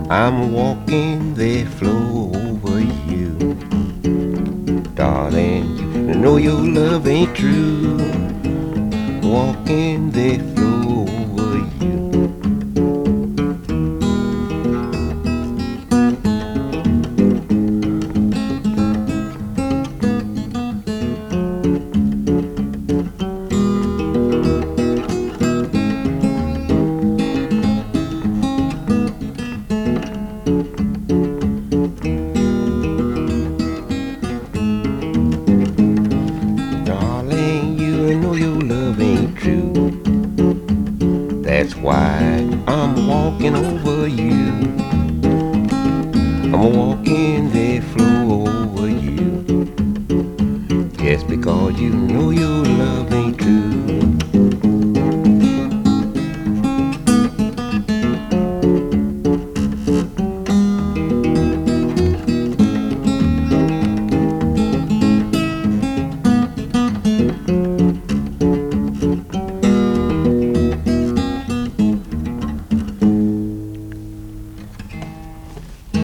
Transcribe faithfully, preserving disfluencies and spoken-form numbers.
I'm walking the floor over you. Darling, you know your love ain't true. Walking the floor over you. Darling, you know your love ain't true. That's why I'm walking over you. I'm walking the floor